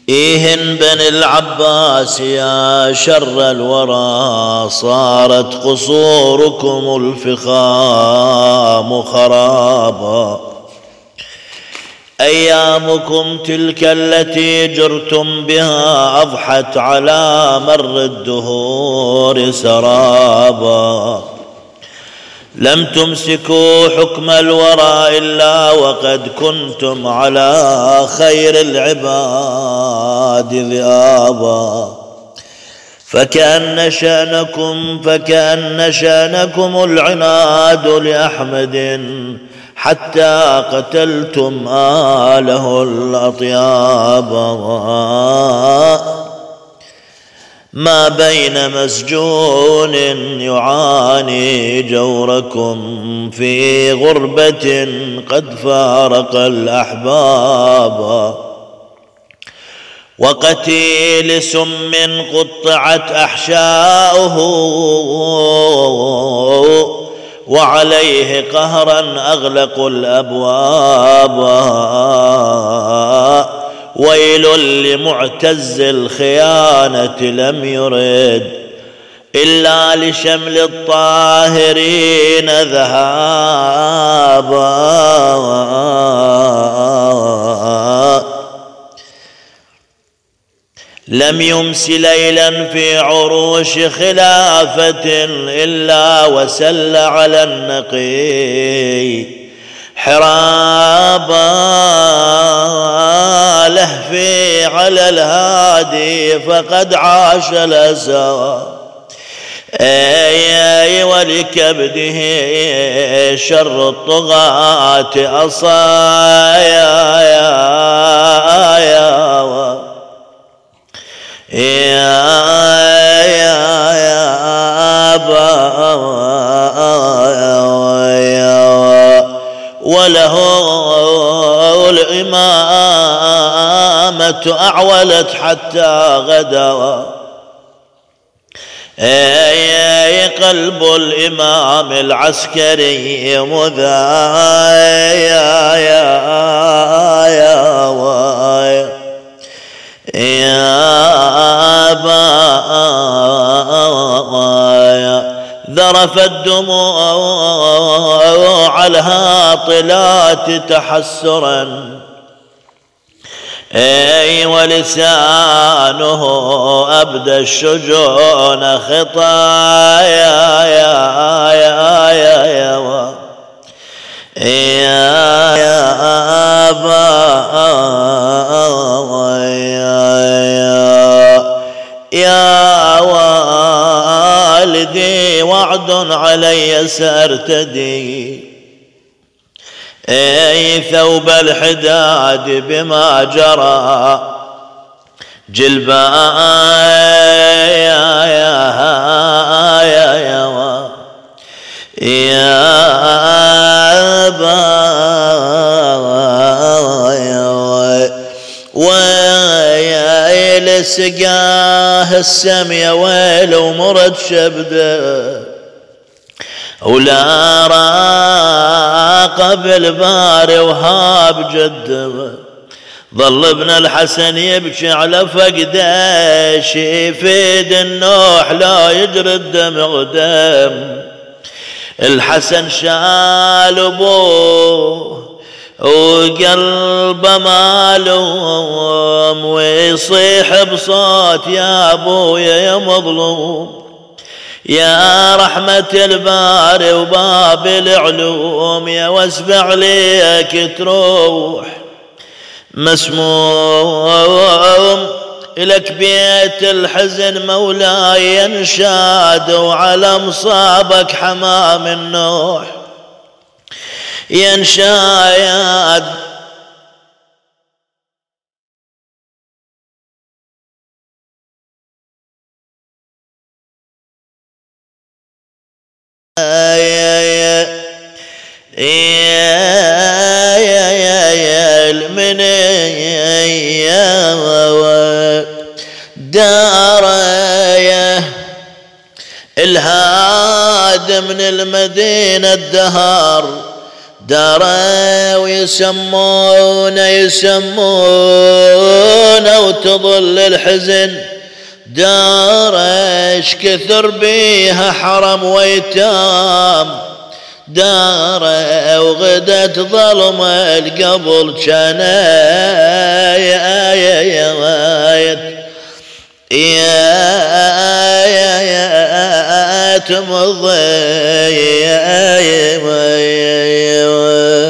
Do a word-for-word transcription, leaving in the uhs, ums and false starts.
إيهن بن العباس يا شر الورى صارت قصوركم الفخام خرابا. أيامكم تلك التي جرتم بها أضحت على مر الدهور سرابا. لم تمسكوا حكم الورى إلا وقد كنتم على خير العباد ذئابا. فكأن شأنكم فكأن شأنكم العناد لأحمد حتى قتلتم آله الأطيابا. ما بين مسجون يعاني جوركم في غربة قد فارق الأحباب. وقتيل سم قطعت أحشاؤه وعليه قهرا أغلقوا الأبواب. ويل لمعتز الخيانة لم يرد إلا لشمل الطاهرين ذهابا. لم يمس ليلا في عروش خلافة إلا وسل على النقي حرابا. لهفي على الهادي فقد عاش الأسى أي أي ولكبده شر الطغاة أصايا يا يا يا يا يا وله الإمامة أعولت حتى غدا. أي قلب الإمام العسكري مذا يا يا يا يا ذرف الدموع على الهاطلات تحسرا. أي ولسانه أبدى الشجون خطايا يا يا يا يا يا يا أبا يا والدي وعد علي سأرتدي أي ثوب الحداد بما جرى جلبا يا يا يا يا يا ويا سقاه السم يا ويل ومرد شبده ولا راقب الباري وهاب جده. ظل ابن الحسن يبكي على فقده يفيد النوح لا يجري الدمع دم. الحسن شال ابوه وقلبه مالوم ويصيح بصوت يا ابويا يا مظلوم يا رحمة الباري وباب العلوم يا واسبع عليك تروح مسموم. إلك بيت الحزن مولاي ينشاد وعلى مصابك حمام النوح ينشاد. يا يا يا يا يا المن يا دار يا الهاد من المدينة الدهر داره ويسمون يسمون وتظل الحزن داره اش كثر بيها حرم ويتام داره وغدت ظلم القبل كان يا يا يا يا يا تمضي يا يا